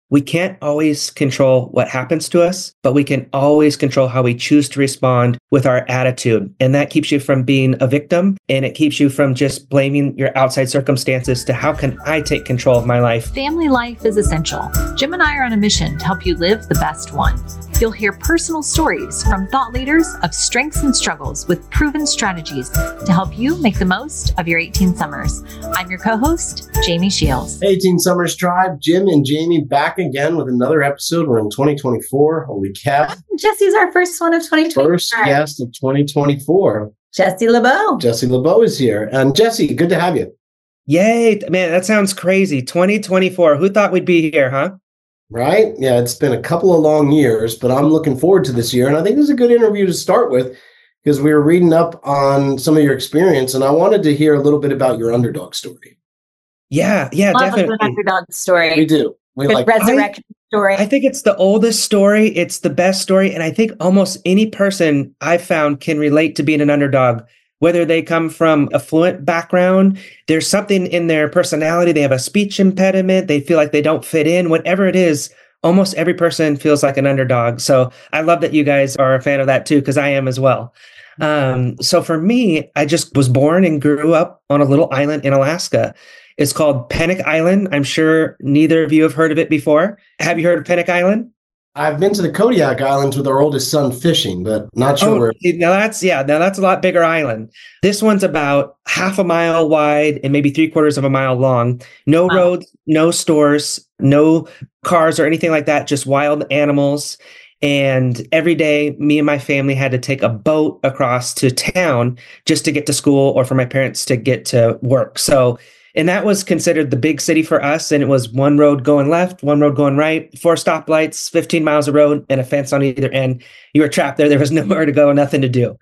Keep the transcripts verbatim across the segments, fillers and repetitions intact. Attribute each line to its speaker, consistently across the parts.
Speaker 1: we can't always control what happens to us, but we can always control how we choose to respond with our attitude. And that keeps you from being a victim, and it keeps you from just blaming your outside circumstances to how can I take control of my life?
Speaker 2: Family life is essential. Jim and I are on a mission to help you live the best one. You'll hear personal stories from thought leaders of strengths and struggles with proven strategies to help you make the most of your eighteen summers. I'm your co-host, Jamie Shields.
Speaker 3: eighteen Summers Tribe, Jim and Jamie back again with another episode. We're in twenty twenty-four. Holy cow.
Speaker 4: Jesse's our first one of twenty twenty-four.
Speaker 3: First guest of twenty twenty-four.
Speaker 4: Jesse LeBeau.
Speaker 3: Jesse LeBeau is here. And Jesse, good to have you.
Speaker 1: Yay. Man, that sounds crazy. twenty twenty-four. Who thought we'd be here, huh?
Speaker 3: Right? Yeah, it's been a couple of long years, but I'm looking forward to this year. And I think this is a good interview to start with because we were reading up on some of your experience, and I wanted to hear a little bit about your underdog story.
Speaker 1: Yeah, yeah,
Speaker 4: Love
Speaker 1: definitely.
Speaker 4: an underdog story.
Speaker 3: We do. We
Speaker 4: Good
Speaker 3: like
Speaker 4: resurrection
Speaker 1: I,
Speaker 4: story.
Speaker 1: I think it's the oldest story. It's the best story. And I think almost any person I've found can relate to being an underdog, whether they come from a fluent background, there's something in their personality, they have a speech impediment, they feel like they don't fit in, whatever it is, almost every person feels like an underdog. So I love that you guys are a fan of that too, because I am as well. Um, so for me, I just was born and grew up on a little island in Alaska. It's called Pennock Island. I'm sure neither of you have heard of it before. Have you heard of Pennock Island?
Speaker 3: I've been to the Kodiak Islands with our oldest son fishing, but not sure
Speaker 1: oh,
Speaker 3: where.
Speaker 1: Now that's, yeah, now that's a lot bigger island. This one's about half a mile wide and maybe three quarters of a mile long. No
Speaker 4: Wow.
Speaker 1: roads, no stores, no cars or anything like that, just wild animals. And every day, me and my family had to take a boat across to town just to get to school or for my parents to get to work. So And that was considered the big city for us. And it was one road going left, one road going right, four stoplights, fifteen miles of road, and a fence on either end. You were trapped there. There was nowhere to go, nothing to do.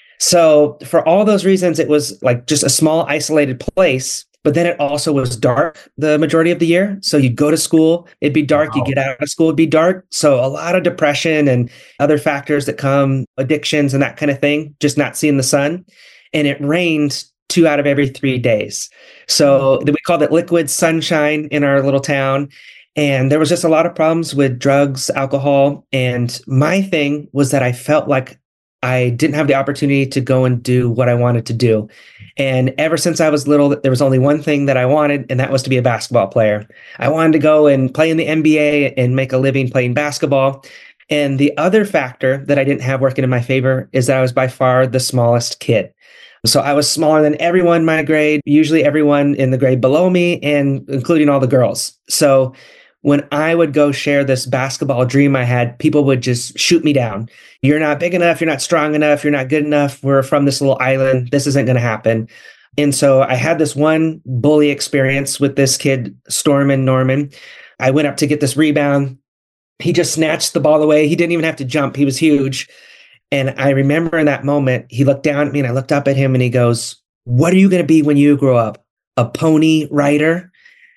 Speaker 1: So for all those reasons, it was like just a small isolated place. But then it also was dark the majority of the year. So you'd go to school, it'd be dark.
Speaker 3: Wow.
Speaker 1: You get out of school, it'd be dark. So a lot of depression and other factors that come, addictions and that kind of thing, just not seeing the sun. And it rained two out of every three days. So we called it liquid sunshine in our little town. And there was just a lot of problems with drugs, alcohol. And my thing was that I felt like I didn't have the opportunity to go and do what I wanted to do. And ever since I was little, there was only one thing that I wanted, and that was to be a basketball player. I wanted to go and play in the N B A and make a living playing basketball. And the other factor that I didn't have working in my favor is that I was by far the smallest kid. So I was smaller than everyone in my grade, usually everyone in the grade below me, and including all the girls. So when I would go share this basketball dream I had, people would just shoot me down. You're not big enough. You're not strong enough. You're not good enough. We're from this little island. This isn't going to happen. And so I had this one bully experience with this kid, Stormin Norman. I went up to get this rebound. He just snatched the ball away. He didn't even have to jump. He was huge. And I remember in that moment, he looked down at me and I looked up at him and he goes, "What are you going to be when you grow up? A pony rider?"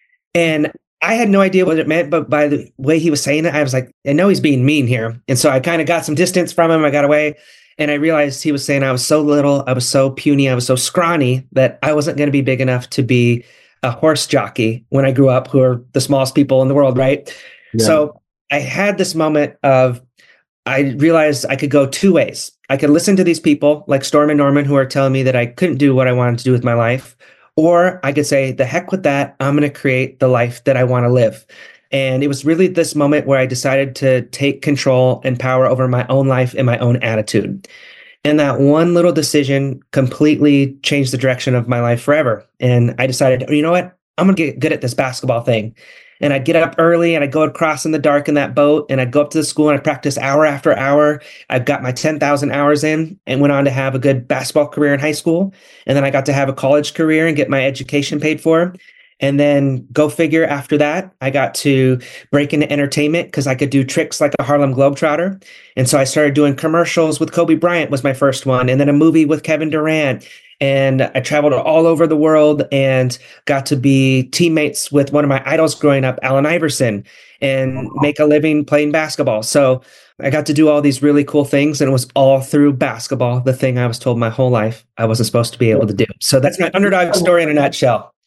Speaker 1: And I had no idea what it meant, but by the way he was saying it, I was like, I know he's being mean here. And so I kind of got some distance from him. I got away and I realized he was saying I was so little, I was so puny, I was so scrawny that I wasn't going to be big enough to be a horse jockey when I grew up, who are the smallest people in the world, right? Yeah. So I had this moment of, I realized I could go two ways. I could listen to these people like Stormin Norman who are telling me that I couldn't do what I wanted to do with my life. Or I could say, the heck with that, I'm going to create the life that I want to live. And it was really this moment where I decided to take control and power over my own life and my own attitude. And that one little decision completely changed the direction of my life forever. And I decided, you know what? I'm going to get good at this basketball thing. And I'd get up early and I'd go across in the dark in that boat and I'd go up to the school and I'd practice hour after hour. I've got my ten thousand hours in and went on to have a good basketball career in high school. And then I got to have a college career and get my education paid for. And then go figure after that, I got to break into entertainment because I could do tricks like a Harlem Globetrotter. And so I started doing commercials with Kobe Bryant was my first one. And then a movie with Kevin Durant. And I traveled all over the world and got to be teammates with one of my idols growing up, Allen Iverson, and make a living playing basketball. So I got to do all these really cool things. And it was all through basketball, the thing I was told my whole life I wasn't supposed to be able to do. So that's my underdog story in a nutshell.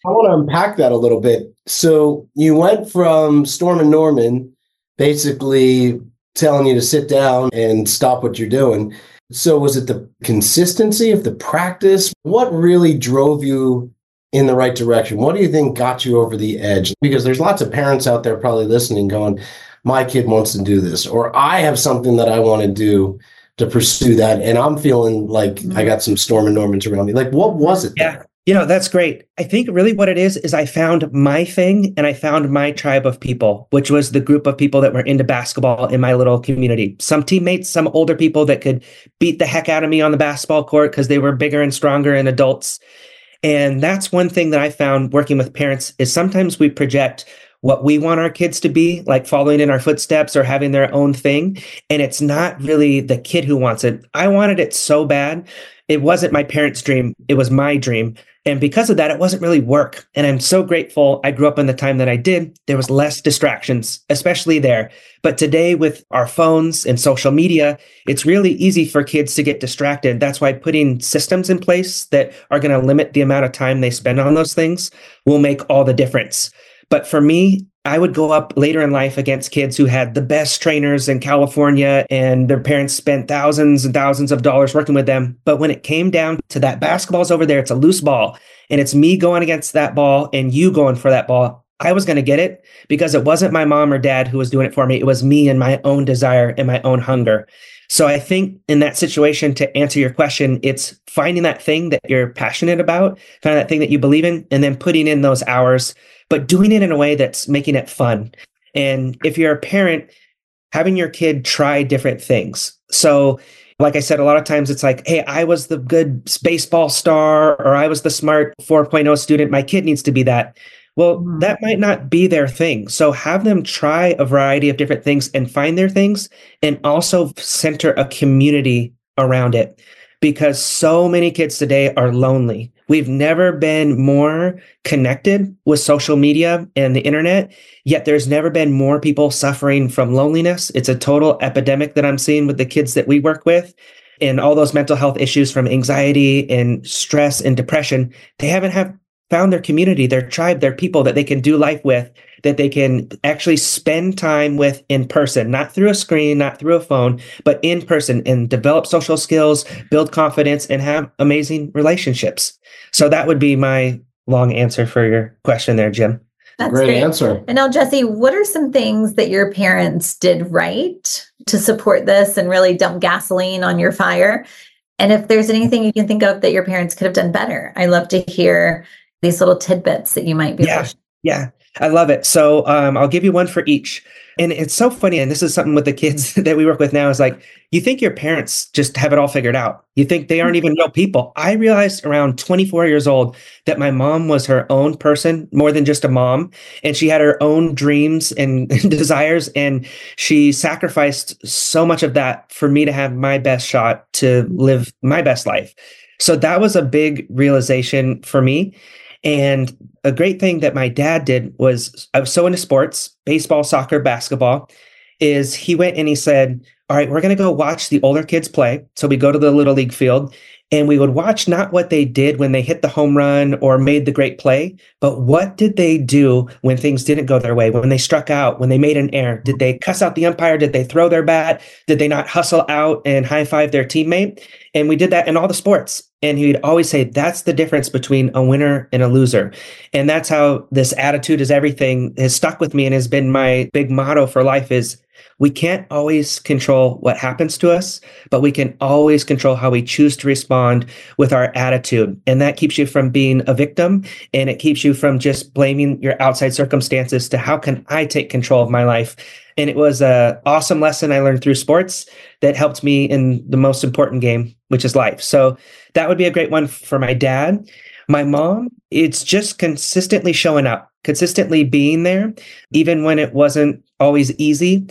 Speaker 3: I want to unpack that a little bit. So you went from Storm and Norman basically telling you to sit down and stop what you're doing. So was it the consistency of the practice? What really drove you in the right direction? What do you think got you over the edge? Because there's lots of parents out there probably listening going, my kid wants to do this, or I have something that I want to do to pursue that. And I'm feeling like I got some Storm and Normans around me. Like, what was it?
Speaker 1: Yeah.
Speaker 3: There?
Speaker 1: You know, that's great. I think really what it is, is I found my thing and I found my tribe of people, which was the group of people that were into basketball in my little community. Some teammates, some older people that could beat the heck out of me on the basketball court because they were bigger and stronger and adults. And that's one thing that I found working with parents is sometimes we project what we want our kids to be, like following in our footsteps or having their own thing. And it's not really the kid who wants it. I wanted it so bad. It wasn't my parents' dream. It was my dream. And because of that, it wasn't really work. And I'm so grateful I grew up in the time that I did. There was less distractions, especially there. But today with our phones and social media, it's really easy for kids to get distracted. That's why putting systems in place that are going to limit the amount of time they spend on those things will make all the difference. But for me, I would go up later in life against kids who had the best trainers in California and their parents spent thousands and thousands of dollars working with them. But when it came down to that basketball's over there, it's a loose ball and it's me going against that ball and you going for that ball. I was going to get it because it wasn't my mom or dad who was doing it for me. It was me and my own desire and my own hunger. So I think in that situation, to answer your question, it's finding that thing that you're passionate about, finding that thing that you believe in, and then putting in those hours, but doing it in a way that's making it fun. And if you're a parent, having your kid try different things. So like I said, a lot of times it's like, hey, I was the good baseball star, or I was the smart four point oh student. My kid needs to be that. Well, mm-hmm. that might not be their thing. So have them try a variety of different things and find their things, and also center a community around it, because so many kids today are lonely. We've never been more connected with social media and the internet, yet there's never been more people suffering from loneliness. It's a total epidemic that I'm seeing with the kids that we work with, and all those mental health issues from anxiety and stress and depression. They haven't have found their community, their tribe, their people that they can do life with, that they can actually spend time with in person, not through a screen, not through a phone, but in person, and develop social skills, build confidence, and have amazing relationships. So that would be my long answer for your question there, Jim.
Speaker 4: That's
Speaker 3: great,
Speaker 4: great
Speaker 3: answer.
Speaker 4: And now, Jesse, what are some things that your parents did right to support this and really dump gasoline on your fire? And if there's anything you can think of that your parents could have done better, I love to hear these little tidbits that you might be
Speaker 1: yeah,
Speaker 4: pushing.
Speaker 1: Yeah, I love it. So um, I'll give you one for each. And it's so funny. And this is something with the kids that we work with now is like, you think your parents just have it all figured out. You think they aren't even real people. I realized around twenty-four years old that my mom was her own person, more than just a mom. And she had her own dreams and desires. And she sacrificed so much of that for me to have my best shot to live my best life. So that was a big realization for me. And a great thing that my dad did was, I was so into sports, baseball, soccer, basketball, is he went and he said, all right, we're going to go watch the older kids play. So we go to the Little League field and we would watch not what they did when they hit the home run or made the great play, but what did they do when things didn't go their way, when they struck out, when they made an error? Did they cuss out the umpire? Did they throw their bat? Did they not hustle out and high five their teammate? And we did that in all the sports. And he'd always say, that's the difference between a winner and a loser. And that's how this attitude is everything has stuck with me and has been my big motto for life is, we can't always control what happens to us, but we can always control how we choose to respond with our attitude. And that keeps you from being a victim, and it keeps you from just blaming your outside circumstances to how can I take control of my life? And it was an awesome lesson I learned through sports that helped me in the most important game, which is life. So that would be a great one for my dad. My mom, it's just consistently showing up, consistently being there, even when it wasn't always easy.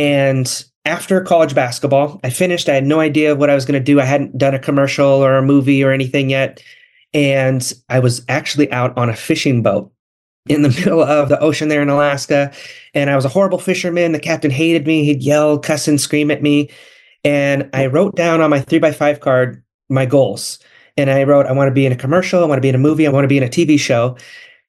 Speaker 1: And after college basketball, I finished. I had no idea what I was going to do. I hadn't done a commercial or a movie or anything yet. And I was actually out on a fishing boat in the middle of the ocean there in Alaska. And I was a horrible fisherman. The captain hated me. He'd yell, cuss, and scream at me. And I wrote down on my three by five card my goals. And I wrote, I want to be in a commercial. I want to be in a movie. I want to be in a T V show.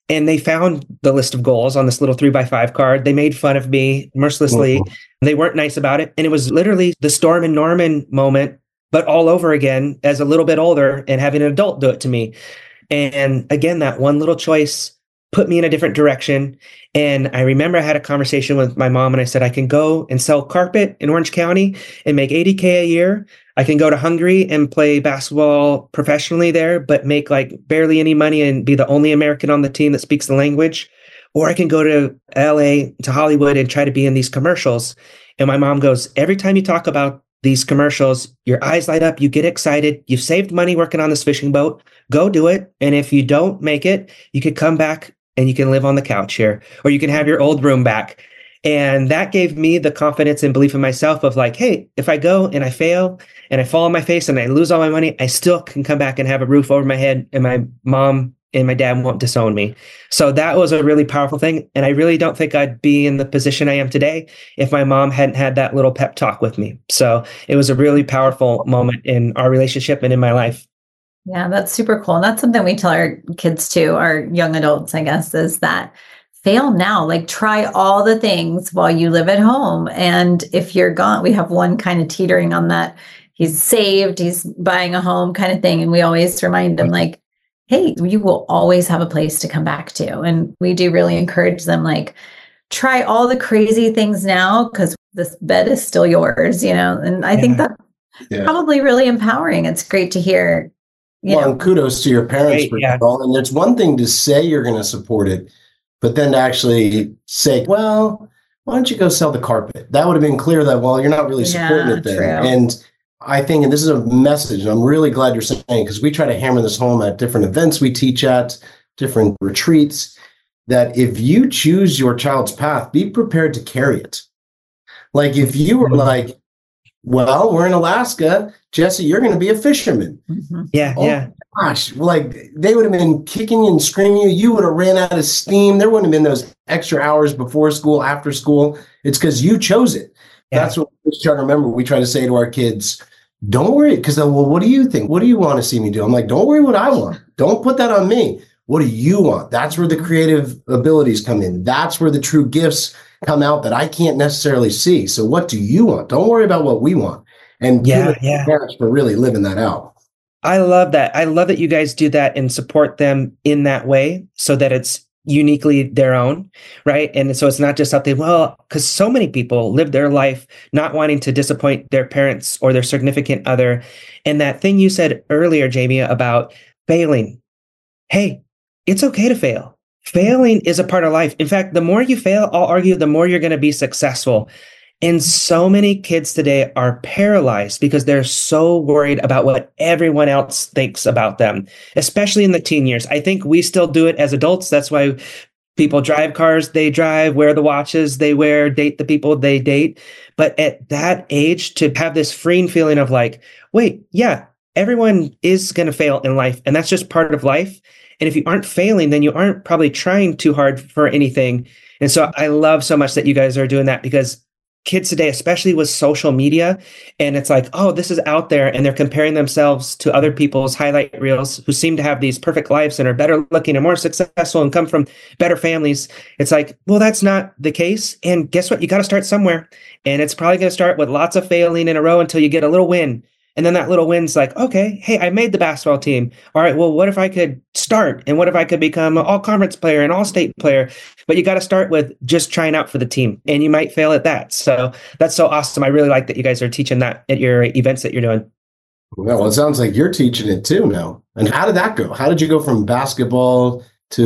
Speaker 1: And they found the list of goals on this little three by five card. They made fun of me mercilessly. Mm-hmm. They weren't nice about it. And it was literally the Storm and Norman moment, but all over again as a little bit older and having an adult do it to me. And again, that one little choice put me in a different direction. And I remember I had a conversation with my mom and I said, I can go and sell carpet in Orange County and make eighty K a year. I can go to Hungary and play basketball professionally there, but make like barely any money and be the only American on the team that speaks the language. Or I can go to L A, to Hollywood, and try to be in these commercials. And my mom goes, every time you talk about these commercials, your eyes light up, you get excited, you've saved money working on this fishing boat, go do it. And if you don't make it, you could come back and you can live on the couch here, or you can have your old room back. And that gave me the confidence and belief in myself of like, hey, if I go and I fail and I fall on my face and I lose all my money, I still can come back and have a roof over my head, and my mom and my dad won't disown me. So that was a really powerful thing. And I really don't think I'd be in the position I am today if my mom hadn't had that little pep talk with me. So it was a really powerful moment in our relationship and in my life.
Speaker 4: Yeah, that's super cool. And that's something we tell our kids too, our young adults, I guess, is that fail now, like try all the things while you live at home. And if you're gone, we have one kind of teetering on that. He's saved, he's buying a home kind of thing. And we always remind him like, hey, you will always have a place to come back to. And we do really encourage them, like, try all the crazy things now because this bed is still yours, you know? And I yeah. think that's yeah. probably really empowering. It's great to hear. You
Speaker 3: well,
Speaker 4: know.
Speaker 3: And kudos to your parents
Speaker 1: right,
Speaker 3: for
Speaker 1: yeah.
Speaker 3: all. And it's one thing to say you're going to support it, but then to actually say, well, why don't you go sell the carpet? That would have been clear that, well, you're not really supporting
Speaker 4: yeah,
Speaker 3: it then.
Speaker 4: True.
Speaker 3: And I think, and this is a message, and I'm really glad you're saying, because we try to hammer this home at different events we teach at, different retreats, that if you choose your child's path, be prepared to carry it. Like if you were like, well, we're in Alaska, Jesse, you're going to be a fisherman.
Speaker 4: Mm-hmm.
Speaker 1: Yeah,
Speaker 3: oh,
Speaker 1: yeah.
Speaker 3: Gosh, like they would have been kicking you and screaming you. You would have ran out of steam. There wouldn't have been those extra hours before school, after school. It's because you chose it. Yeah. That's what we try to remember. We try to say to our kids, don't worry, because well, what do you think? What do you want to see me do? I'm like, don't worry what I want. Don't put that on me. What do you want? That's where the creative abilities come in. That's where the true gifts come out that I can't necessarily see. So what do you want? Don't worry about what we want. And
Speaker 1: yeah, yeah.
Speaker 3: parents for really living that out.
Speaker 1: I love that. I love that you guys do that and support them in that way so that it's uniquely their own, right? And so it's not just something, well, because so many people live their life not wanting to disappoint their parents or their significant other. And that thing you said earlier, Jamie, about failing. Hey, it's okay to fail. Failing is a part of life. In fact, the more you fail, I'll argue, the more you're going to be successful. And so many kids today are paralyzed because they're so worried about what everyone else thinks about them, especially in the teen years. I think we still do it as adults. That's why people drive cars they drive, wear the watches they wear, date the people they date. But at that age, to have this freeing feeling of like, wait, yeah, everyone is going to fail in life. And that's just part of life. And if you aren't failing, then you aren't probably trying too hard for anything. And so I love so much that you guys are doing that, because kids today, especially with social media, and it's like, oh, this is out there, and they're comparing themselves to other people's highlight reels who seem to have these perfect lives and are better looking and more successful and come from better families. It's like, well, that's not the case. And guess what? You got to start somewhere. And it's probably going to start with lots of failing in a row until you get a little win. And then that little win's like, okay, hey, I made the basketball team. All right, well, what if I could start? And what if I could become an all-conference player, an all-state player? But you got to start with just trying out for the team, and you might fail at that. So that's so awesome. I really like that you guys are teaching that at your events that you're doing.
Speaker 3: Well, it sounds like you're teaching it too now. And how did that go? How did you go from basketball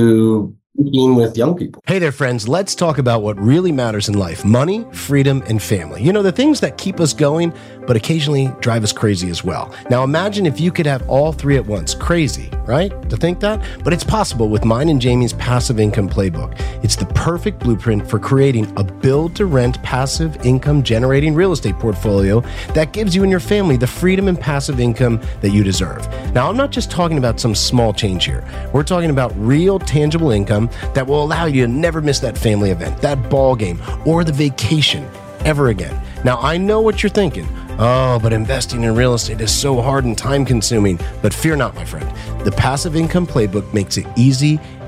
Speaker 3: to being with young people?
Speaker 5: Hey there, friends. Let's talk about what really matters in life: money, freedom, and family. You know, the things that keep us going, but occasionally drive us crazy as well. Now, imagine if you could have all three at once. Crazy, right? To think that? But it's possible with mine and Jamie's Passive Income Playbook. It's the perfect blueprint for creating a build-to-rent passive income generating real estate portfolio that gives you and your family the freedom and passive income that you deserve. Now, I'm not just talking about some small change here. We're talking about real, tangible income that will allow you to never miss that family event, that ball game, or the vacation ever again. Now, I know what you're thinking. Oh, but investing in real estate is so hard and time consuming. But fear not, my friend. The Passive Income Playbook makes it easy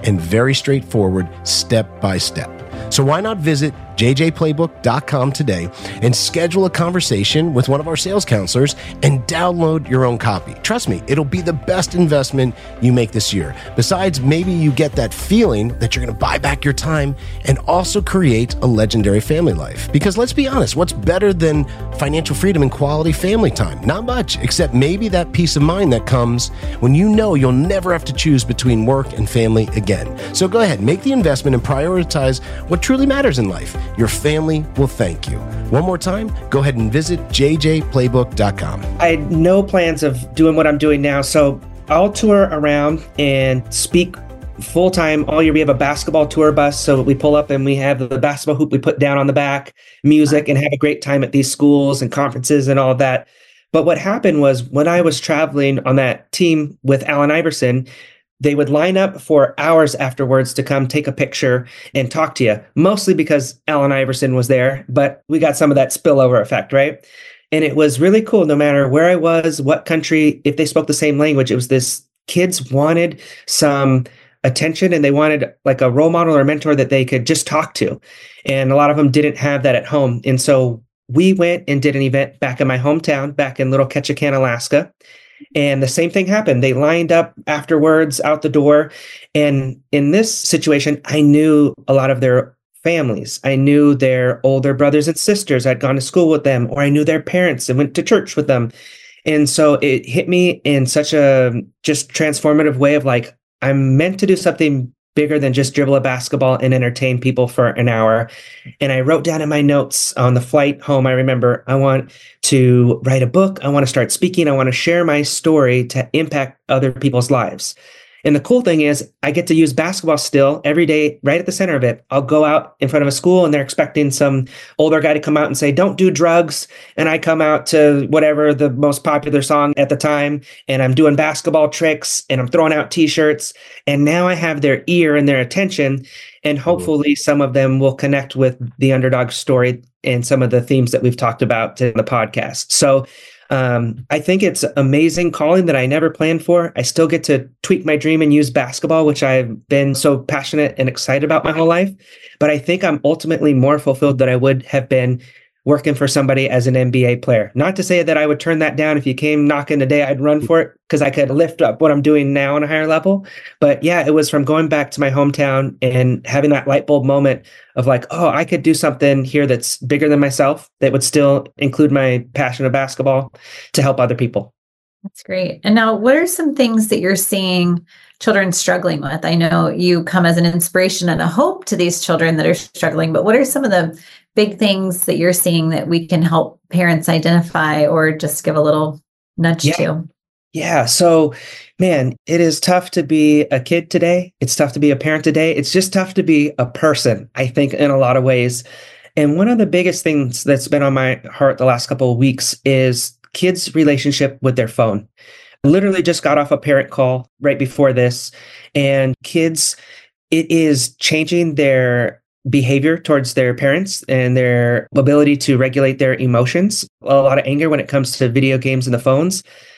Speaker 5: and very straightforward step by step. So why not visit j j playbook dot com today and schedule a conversation with one of our sales counselors and download your own copy. Trust me, it'll be the best investment you make this year. Besides, maybe you get that feeling that you're going to buy back your time and also create a legendary family life. Because let's be honest, what's better than financial freedom and quality family time? Not much, except maybe that peace of mind that comes when you know you'll never have to choose between work and family again. So go ahead, make the investment and prioritize what truly matters in life. Your family will thank you. One more time, go ahead and visit j j playbook dot com.
Speaker 1: I had no plans of doing what I'm doing now, so I'll tour around and speak full-time all year. We have a basketball tour bus, so we pull up and we have the basketball hoop we put down on the back, music, and have a great time at these schools and conferences and all of that. But what happened was when I was traveling on that team with Allen Iverson, they would line up for hours afterwards to come take a picture and talk to you, mostly because Allen Iverson was there, but we got some of that spillover effect, right? And it was really cool, no matter where I was, what country, if they spoke the same language. It was this, kids wanted some attention and they wanted like a role model or a mentor that they could just talk to. And a lot of them didn't have that at home. And so we went and did an event back in my hometown, back in Little Ketchikan, Alaska. And the same thing happened. They lined up afterwards out the door. And in this situation, I knew a lot of their families. I knew their older brothers and sisters. I'd gone to school with them, or I knew their parents and went to church with them. And so it hit me in such a just transformative way of like, I'm meant to do something bigger than just dribble a basketball and entertain people for an hour. And I wrote down in my notes on the flight home, I remember, I want to write a book. I want to start speaking. I want to share my story to impact other people's lives. And the cool thing is I get to use basketball still every day, right at the center of it. I'll go out in front of a school and they're expecting some older guy to come out and say, don't do drugs. And I come out to whatever the most popular song at the time, and I'm doing basketball tricks and I'm throwing out t-shirts. And now I have their ear and their attention. And hopefully some of them will connect with the underdog story and some of the themes that we've talked about in the podcast. So Um, I think it's amazing calling that I never planned for. I still get to tweak my dream and use basketball, which I've been so passionate and excited about my whole life. But I think I'm ultimately more fulfilled than I would have been working for somebody as an N B A player. Not to say that I would turn that down. If you came knocking today, I'd run for it because I could lift up what I'm doing now on a higher level. But yeah, it was from going back to my hometown and having that light bulb moment of like, oh, I could do something here that's bigger than myself that would still include my passion of basketball to help other people.
Speaker 4: That's great. And now, what are some things that you're seeing children struggling with? I know you come as an inspiration and a hope to these children that are struggling, but what are some of the big things that you're seeing that we can help parents identify or just give a little nudge
Speaker 1: yeah.
Speaker 4: to?
Speaker 1: Yeah. So, man, it is tough to be a kid today. It's tough to be a parent today. It's just tough to be a person, I think, in a lot of ways. And one of the biggest things that's been on my heart the last couple of weeks is kids' relationship with their phone. I literally just got off a parent call right before this, and kids, it is changing their behavior towards their parents and their ability to regulate their emotions. A lot of anger when it comes to video games and the phones.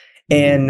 Speaker 1: And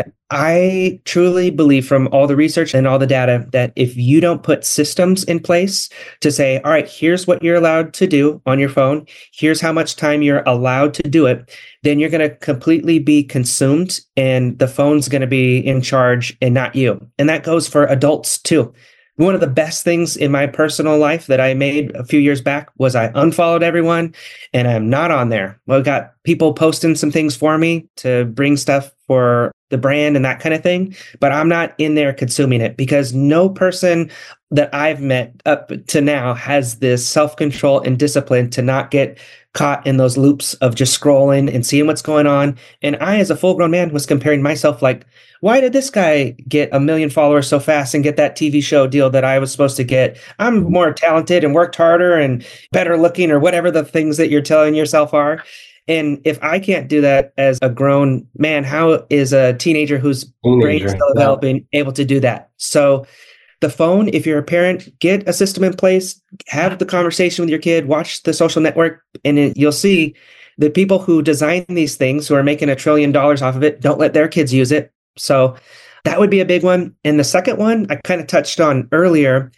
Speaker 1: I truly believe from all the research and all the data that if you don't put systems in place to say, all right, here's what you're allowed to do on your phone, here's how much time you're allowed to do it, then you're going to completely be consumed and the phone's going to be in charge and not you. And that goes for adults too. One of the best things in my personal life that I made a few years back was I unfollowed everyone and I'm not on there. Well, I got people posting some things for me to bring stuff for the brand and that kind of thing, but I'm not in there consuming it because no person that I've met up to now has this self-control and discipline to not get caught in those loops of just scrolling and seeing what's going on. And I, as a full-grown man, was comparing myself like, why did this guy get a million followers so fast and get that T V show deal that I was supposed to get? I'm more talented and worked harder and better looking or whatever the things that you're telling yourself are. And if I can't do that as a grown man, how is a teenager whose brain is still developing able to do that? So the phone, if you're a parent, get a system in place, have the conversation with your kid, watch The Social Network, and it, you'll see the people who design these things who are making a trillion dollars off of it don't let their kids use it. So that would be a big one. And the second one I kind of touched on earlier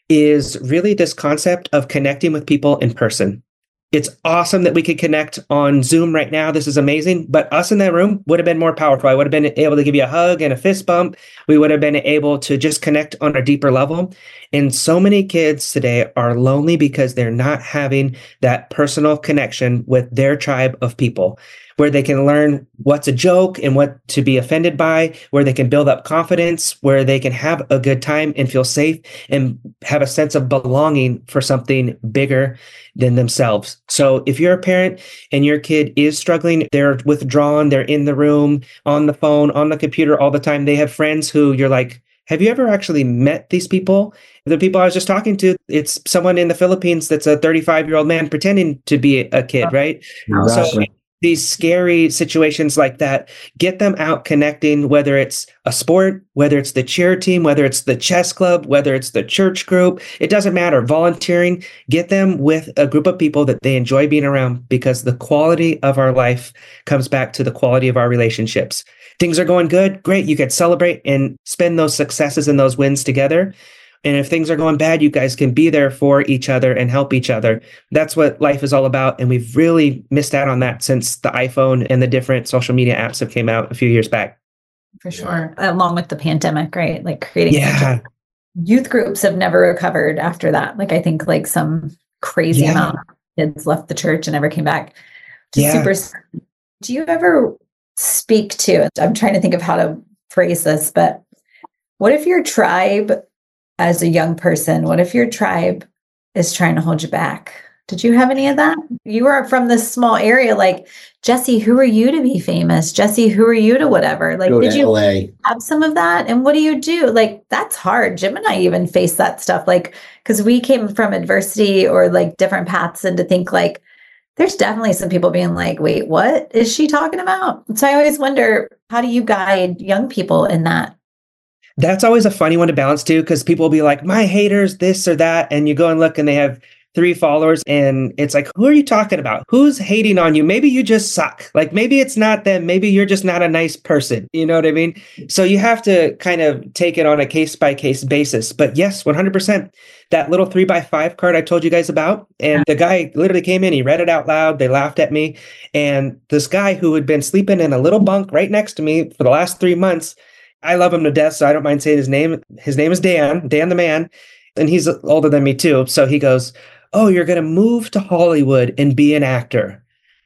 Speaker 1: is really this concept of connecting with people in person. It's awesome that we could connect on Zoom right now. This is amazing. But us in that room would have been more powerful. I would have been able to give you a hug and a fist bump. We would have been able to just connect on a deeper level. And so many kids today are lonely because they're not having that personal connection with their tribe of people, where they can learn what's a joke and what to be offended by, where they can build up confidence, where they can have a good time and feel safe and have a sense of belonging for something bigger than themselves. So if you're a parent and your kid is struggling, they're withdrawn, they're in the room, on the phone, on the computer all the time, they have friends who you're like, have you ever actually met these people? The people I was just talking to, it's someone in the Philippines that's a thirty-five-year-old man pretending to be a kid, right?
Speaker 3: Exactly.
Speaker 1: So these scary situations like that, get them out connecting, whether it's a sport, whether it's the cheer team, whether it's the chess club, whether it's the church group, it doesn't matter. Volunteering, get them with a group of people that they enjoy being around, because the quality of our life comes back to the quality of our relationships. Things are going good, great. You could celebrate and spend those successes and those wins together. And if things are going bad, you guys can be there for each other and help each other. That's what life is all about. And we've really missed out on that since the iPhone and the different social media apps have came out a few years back.
Speaker 4: For sure. Along with the pandemic, right? Like creating
Speaker 1: Yeah.
Speaker 4: youth groups have never recovered after that. Like I think like some crazy
Speaker 1: Yeah.
Speaker 4: amount of kids left the church and never came back. Just
Speaker 1: Yeah.
Speaker 4: super. Do you ever speak to, I'm trying to think of how to phrase this, but what if your tribe as a young person, what if your tribe is trying to hold you back? Did you have any of that? You were from this small area, like, Jesse, who are you to be famous? Jesse, who are you to whatever? Like,
Speaker 3: Go
Speaker 4: did
Speaker 3: to
Speaker 4: you
Speaker 3: L A.
Speaker 4: have some of that? And what do you do? Like, that's hard. Jim and I even face that stuff, like, because we came from adversity or like different paths, and to think like, there's definitely some people being like, wait, what is she talking about? So I always wonder, how do you guide young people in that?
Speaker 1: That's always a funny one to balance too, because people will be like, my haters, this or that. And you go and look and they have three followers. And it's like, who are you talking about? Who's hating on you? Maybe you just suck. Like maybe it's not them. Maybe you're just not a nice person. You know what I mean? So you have to kind of take it on a case by case basis. But yes, one hundred percent. That little three by five card I told you guys about. And the guy literally came in, he read it out loud. They laughed at me. And this guy who had been sleeping in a little bunk right next to me for the last three months, I love him to death, so I don't mind saying his name. His name is Dan, Dan the man, and he's older than me too. So he goes, oh, you're going to move to Hollywood and be an actor.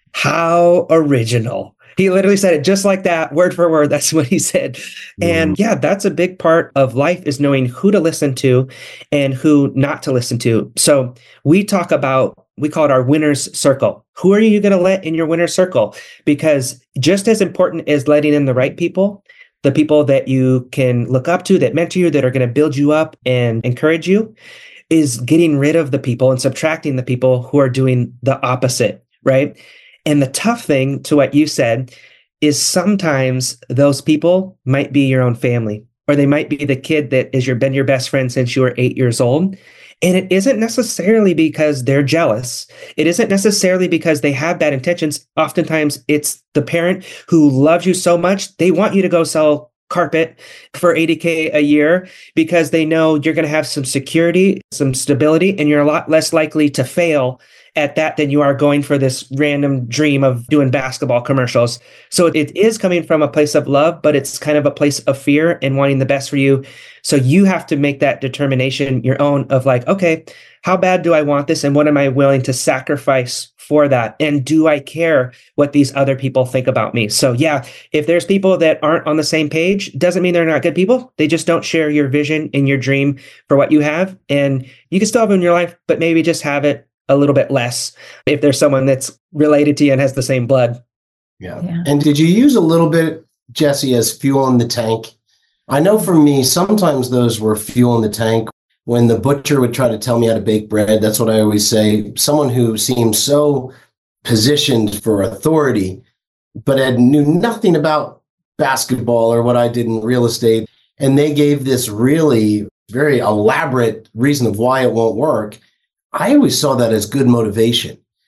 Speaker 1: How original. He literally said it just like that, word for word. That's what he said. Mm. And yeah, that's a big part of life, is knowing who to listen to and who not to listen to. So we talk about, we call it our winner's circle. Who are you going to let in your winner's circle? Because just as important as letting in the right people, the people that you can look up to, that mentor you, that are going to build you up and encourage you, is getting rid of the people and subtracting the people who are doing the opposite, right? And the tough thing to what you said is sometimes those people might be your own family, or they might be the kid that has your, been your best friend since you were eight years old. And it isn't necessarily because they're jealous. It isn't necessarily because they have bad intentions. Oftentimes it's the parent who loves you so much, they want you to go sell carpet for eighty K a year because they know you're going to have some security, some stability, and you're a lot less likely to fail at that than you are going for this random dream of doing basketball commercials. So it is coming from a place of love, but it's kind of a place of fear and wanting the best for you. So you have to make that determination your own of like, okay, how bad do I want this? And what am I willing to sacrifice for that? And do I care what these other people think about me? So yeah, if there's people that aren't on the same page, doesn't mean they're not good people. They just don't share your vision and your dream for what you have. And you can still have it in your life, but maybe just have it a little bit less if there's someone that's related to you and has the same blood.
Speaker 3: Yeah. yeah. And did you use a little bit, Jesse, as fuel in the tank? I know for me, sometimes those were fuel in the tank. When the butcher would try to tell me how to bake bread, that's what I always say. Someone who seemed so positioned for authority, but had knew nothing about basketball or what I did in real estate. And they gave this really very elaborate reason of why it won't work. I always saw that as good motivation.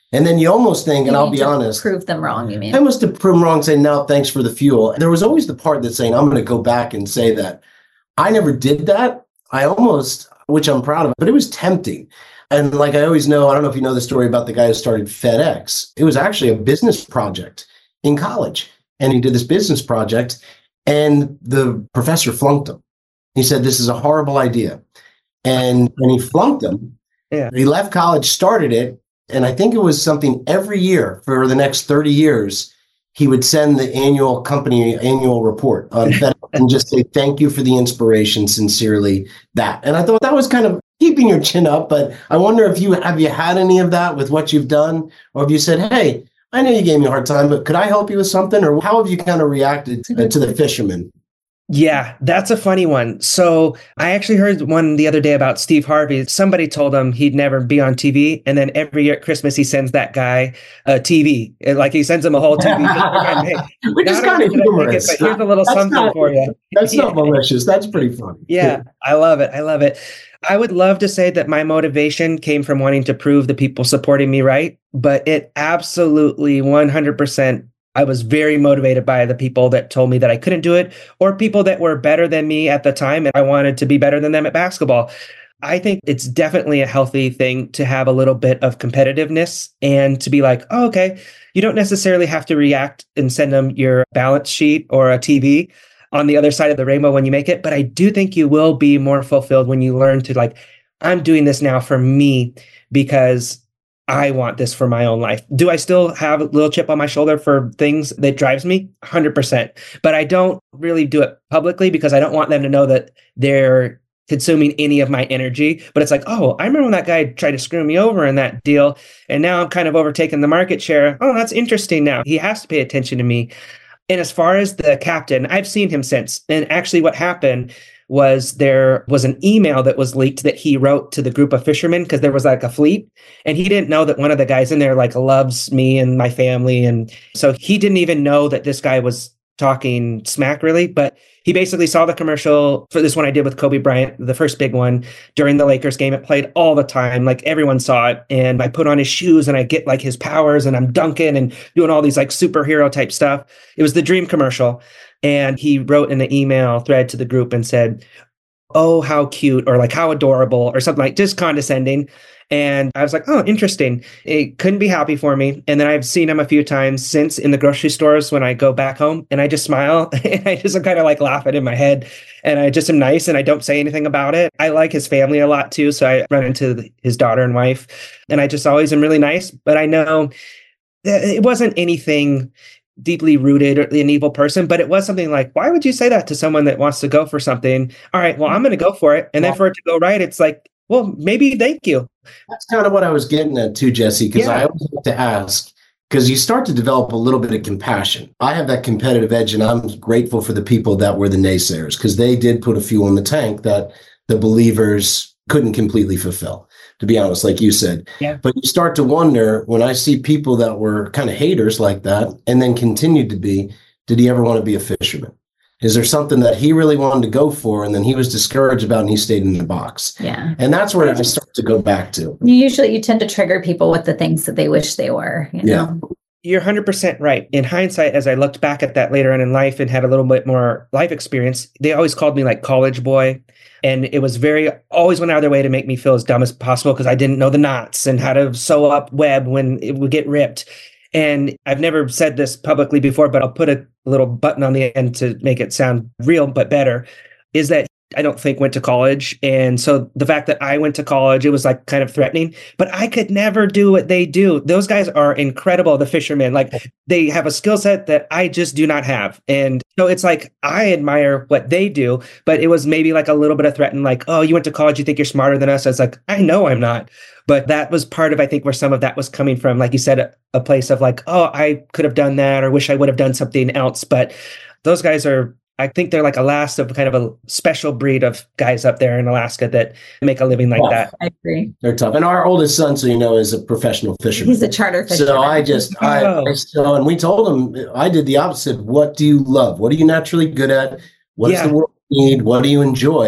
Speaker 3: And then you almost think,
Speaker 4: You
Speaker 3: and I'll
Speaker 4: need
Speaker 3: be
Speaker 4: to
Speaker 3: honest,
Speaker 4: prove them wrong, you mean?
Speaker 3: I must have proved them wrong, saying, no, thanks for the fuel. There was always the part that's saying, I'm going to go back and say that. I never did that. I almost, which I'm proud of, but it was tempting. And like I always know, I don't know if you know the story about the guy who started FedEx. It was actually a business project in college. And he did this business project, and the professor flunked him. He said, this is a horrible idea. And, and he flunked him.
Speaker 1: Yeah.
Speaker 3: He left college, started it. And I think it was something every year for the next thirty years, he would send the annual company annual report on FedEx and just say, thank you for the inspiration, sincerely, that. And I thought that was kind of keeping your chin up. But I wonder if you, have you had any of that with what you've done? Or have you said, hey, I know you gave me a hard time, but could I help you with something? Or how have you kind of reacted to, to the fishermen?
Speaker 1: Yeah, that's a funny one. So I actually heard one the other day about Steve Harvey. Somebody told him he'd never be on T V. And then every year at Christmas, he sends that guy a T V. Like he sends him a whole T V. Hey,
Speaker 3: Which is kind of humorous.
Speaker 1: It, but here's a little
Speaker 3: that's
Speaker 1: something
Speaker 3: not,
Speaker 1: for you.
Speaker 3: That's
Speaker 1: yeah.
Speaker 3: not malicious. That's pretty funny.
Speaker 1: Yeah, I love it. I love it. I would love to say that my motivation came from wanting to prove the people supporting me right, but it absolutely one hundred percent I was very motivated by the people that told me that I couldn't do it, or people that were better than me at the time, and I wanted to be better than them at basketball. I think it's definitely a healthy thing to have a little bit of competitiveness and to be like, oh, okay, you don't necessarily have to react and send them your balance sheet or a T V on the other side of the rainbow when you make it. But I do think you will be more fulfilled when you learn to like, I'm doing this now for me because I want this for my own life. Do I still have a little chip on my shoulder for things that drives me? one hundred percent. But I don't really do it publicly because I don't want them to know that they're consuming any of my energy. But it's like, oh, I remember when that guy tried to screw me over in that deal, and now I'm kind of overtaking the market share. Oh, that's interesting now. He has to pay attention to me. And as far as the captain, I've seen him since. And actually what happened was there was an email that was leaked that he wrote to the group of fishermen because there was like a fleet, and he didn't know that one of the guys in there like loves me and my family. And so he didn't even know that this guy was talking smack really, but he basically saw the commercial for this one I did with Kobe Bryant, the first big one during the Lakers game. It played all the time. Like everyone saw it. And I put on his shoes and I get like his powers and I'm dunking and doing all these like superhero type stuff. It was the Dream commercial. And he wrote in the email thread to the group and said, oh, how cute, or like how adorable, or something like just condescending. And I was like, oh, interesting. It couldn't be happy for me. And then I've seen him a few times since in the grocery stores when I go back home, and I just smile and I just kind of like laugh it in my head. And I just am nice and I don't say anything about it. I like his family a lot too. So I run into his daughter and wife, and I just always am really nice. But I know that it wasn't anything deeply rooted or an evil person, but it was something like, why would you say that to someone that wants to go for something? All right, well, I'm going to go for it. And then for it to go right, it's like, well, maybe thank you.
Speaker 3: That's kind of what I was getting at too, Jesse, because
Speaker 1: Yeah.
Speaker 3: I always like to ask, because you start to develop a little bit of compassion. I have that competitive edge, and I'm grateful for the people that were the naysayers, because they did put a fuel in the tank that the believers couldn't completely fulfill, to be honest, like you said.
Speaker 1: Yeah.
Speaker 3: But you start to wonder, when I see people that were kind of haters like that and then continued to be, did he ever want to be a fisherman? Is there something that he really wanted to go for and then he was discouraged about and he stayed in the box?
Speaker 4: Yeah.
Speaker 3: And that's where I start to go back to.
Speaker 4: You usually you tend to trigger people with the things that they wish they were. You
Speaker 3: Yeah.
Speaker 4: know?
Speaker 1: You're one hundred percent right. In hindsight, as I looked back at that later on in life and had a little bit more life experience, they always called me like college boy. And it was very, always went out of their way to make me feel as dumb as possible because I didn't know the knots and how to sew up web when it would get ripped. And I've never said this publicly before, but I'll put a little button on the end to make it sound real, but better, is that I don't think went to college. And so the fact that I went to college, it was like kind of threatening, but I could never do what they do. Those guys are incredible, the fishermen. Like they have a skill set that I just do not have. And so it's like, I admire what they do, but it was maybe like a little bit of threatening, like, oh, you went to college, you think you're smarter than us. I was like, I know I'm not. But that was part of, I think, where some of that was coming from. Like you said, a, a place of like, oh, I could have done that or wish I would have done something else. But those guys are, I think they're like a last of kind of a special breed of guys up there in Alaska that make a living like
Speaker 3: Yeah.
Speaker 1: that.
Speaker 4: I agree.
Speaker 3: They're tough. And our oldest son, so you know, is a professional fisherman.
Speaker 4: He's a charter fisherman.
Speaker 3: So I just, I,
Speaker 1: Oh.
Speaker 3: I so, and we told him, I did the opposite. What do you love? What are you naturally good at? What
Speaker 1: Yeah.
Speaker 3: does the world need? What do you enjoy?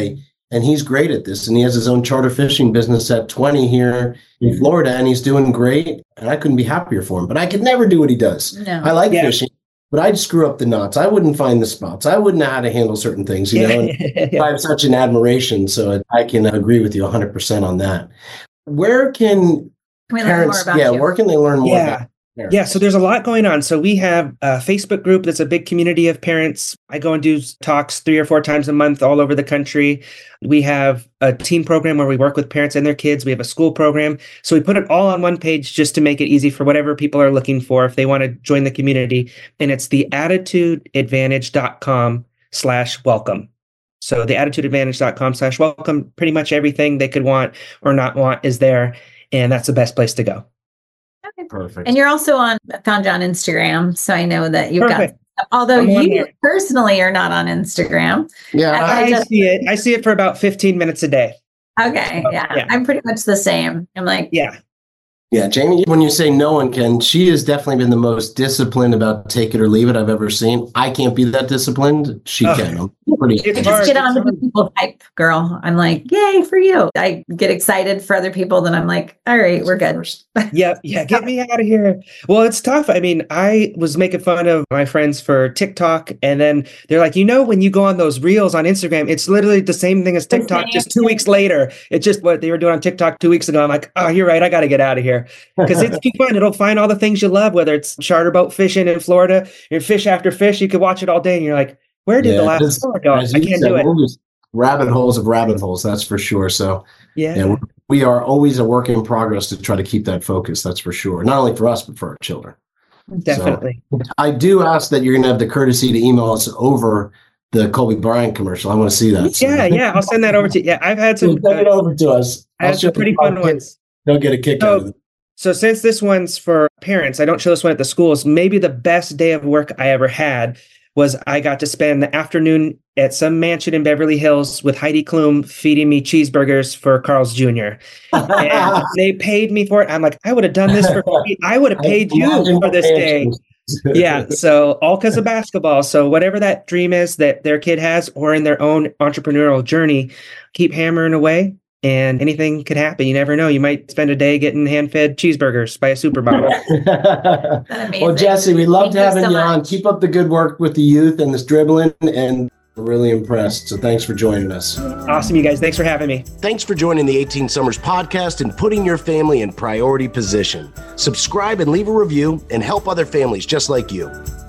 Speaker 3: And he's great at this. And he has his own charter fishing business at twenty here in Florida, and he's doing great. And I couldn't be happier for him. But I could never do what he does.
Speaker 4: No.
Speaker 3: I like
Speaker 1: Yeah.
Speaker 3: fishing, but I'd screw up the knots. I wouldn't find the spots. I wouldn't know how to handle certain things, you know. And I have such an admiration, so I can agree with you one hundred percent on that. Where can
Speaker 4: Can we learn more
Speaker 3: parents,
Speaker 4: about
Speaker 3: yeah,
Speaker 4: you?
Speaker 3: where can they learn more
Speaker 1: Yeah.
Speaker 3: about parents?
Speaker 1: Yeah, so there's a lot going on. So we have a Facebook group that's a big community of parents. I go and do talks three or four times a month all over the country. We have a teen program where we work with parents and their kids. We have a school program. So we put it all on one page just to make it easy for whatever people are looking for if they want to join the community. And it's the attitudeadvantage.com slash welcome. So the attitudeadvantage.com slash welcome, pretty much everything they could want or not want is there. And that's the best place to go.
Speaker 3: Perfect.
Speaker 4: And you're also on, I found you on Instagram. So I know that you've
Speaker 1: Perfect.
Speaker 4: got, although
Speaker 1: I'm on
Speaker 4: you
Speaker 1: there.
Speaker 4: personally are not on Instagram.
Speaker 3: yeah,
Speaker 4: I-
Speaker 1: I
Speaker 4: just-
Speaker 1: see it. I see it for about fifteen minutes a day.
Speaker 4: Okay. Yeah.
Speaker 1: Yeah.
Speaker 4: I'm pretty much the same. I'm like,
Speaker 1: Yeah.
Speaker 3: yeah, Jamie, when you say no one can, she has definitely been the most disciplined about take it or leave it I've ever seen. I can't be that disciplined. She
Speaker 1: Oh.
Speaker 3: can. I'm pretty.
Speaker 1: It's
Speaker 4: I
Speaker 1: hard.
Speaker 4: just get on
Speaker 1: It's
Speaker 4: the
Speaker 1: hard.
Speaker 4: people type girl. I'm like, yay for you. I get excited for other people. Then I'm like, all right, we're good.
Speaker 1: Yeah, yeah, get me out of here. Well, it's tough. I mean, I was making fun of my friends for TikTok, and then they're like, you know, when you go on those reels on Instagram, it's literally the same thing as
Speaker 4: The
Speaker 1: TikTok,
Speaker 4: same
Speaker 1: just two
Speaker 4: thing.
Speaker 1: weeks later. It's just what they were doing on TikTok two weeks ago. I'm like, oh, you're right. I got to get out of here because it's too fun. It'll find all the things you love, whether it's charter boat fishing in Florida, and fish after fish. You could watch it all day, and you're like, where did
Speaker 3: Yeah,
Speaker 1: the last
Speaker 3: as-
Speaker 1: hour go? I
Speaker 3: As you
Speaker 1: can't
Speaker 3: said,
Speaker 1: do it.
Speaker 3: we're just rabbit holes of rabbit holes, that's for sure. So
Speaker 1: Yeah,
Speaker 3: yeah, we're, we are always a work in progress to try to keep that focus. That's for sure. Not only for us, but for our children.
Speaker 1: definitely.
Speaker 3: I do ask that you're going to have the courtesy to email us over the Colby Bryant commercial. I want to see that. So-
Speaker 1: Yeah, yeah. I'll send that over to you. Yeah, I've had some.
Speaker 3: Send it over to us.
Speaker 1: I
Speaker 3: I'll
Speaker 1: had
Speaker 3: show
Speaker 1: some pretty
Speaker 3: you how
Speaker 1: fun
Speaker 3: kids-
Speaker 1: ones.
Speaker 3: They'll get a kick
Speaker 1: So-
Speaker 3: out of it.
Speaker 1: So since this one's for parents, I don't show this one at the schools. Maybe the best day of work I ever had was I got to spend the afternoon at some mansion in Beverly Hills with Heidi Klum feeding me cheeseburgers for Carl's Junior And they paid me for it. I'm like, I would have done this for free. I would have paid you
Speaker 3: Imagine
Speaker 1: for this
Speaker 3: the
Speaker 1: day.
Speaker 3: mansions.
Speaker 1: Yeah. So all because of basketball. So whatever that dream is that their kid has or in their own entrepreneurial journey, keep hammering away. And anything could happen. You never know. You might spend a day getting hand-fed cheeseburgers by a supermodel.
Speaker 4: Amazing.
Speaker 3: Well, Jesse, we loved
Speaker 4: Thank you
Speaker 3: having
Speaker 4: so
Speaker 3: you on.
Speaker 4: much.
Speaker 3: Keep up the good work with the youth and this dribbling, and we're really impressed. So thanks for joining us.
Speaker 1: Awesome, you guys. Thanks for having me.
Speaker 5: Thanks for joining the eighteen Summers podcast and putting your family in priority position. Subscribe and leave a review and help other families just like you.